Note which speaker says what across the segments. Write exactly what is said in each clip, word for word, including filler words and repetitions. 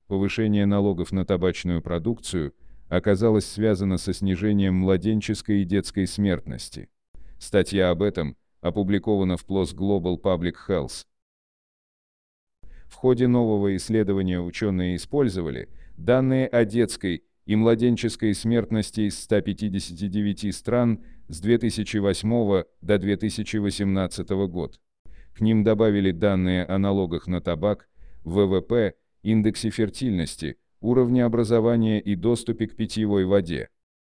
Speaker 1: Повышение налогов на табачную продукцию оказалось связано со снижением младенческой и детской смертности. Статья об этом опубликована в пи эл о эс Global Public Health. В ходе нового исследования ученые использовали данные о детской и младенческой смертности из ста пятидесяти девяти стран с две тысячи восьмого до две тысячи восемнадцатого года. К ним добавили данные о налогах на табак, вэ вэ пэ, индексе фертильности, уровне образования и доступе к питьевой воде.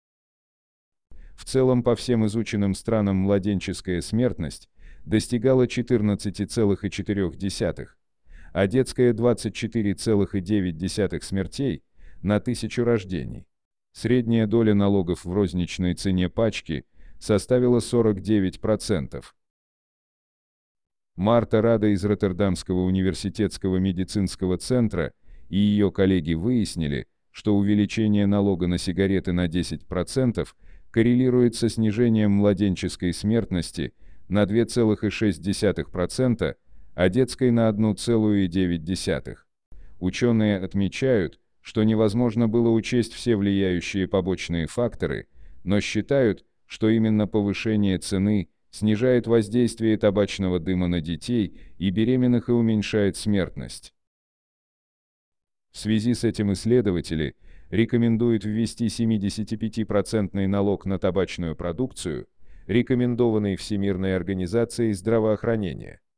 Speaker 1: В целом по всем изученным странам младенческая смертность достигала четырнадцати целых четырёх десятых, а детская двадцать четыре целых девять десятых смертей на тысячу рождений. Средняя доля налогов в розничной цене пачки составила сорок девять процентов. Марта Рада из Роттердамского университетского медицинского центра и ее коллеги выяснили, что увеличение налога на сигареты на десять процентов коррелирует со снижением младенческой смертности на две целых шесть десятых процента, а детской на одну целую девять десятых процента. Ученые отмечают, что невозможно было учесть все влияющие побочные факторы, но считают, что именно повышение цены снижает воздействие табачного дыма на детей и беременных и уменьшает смертность. В связи с этим исследователи рекомендуют ввести семидесятипятипроцентный налог на табачную продукцию, рекомендованный Всемирной организацией здравоохранения.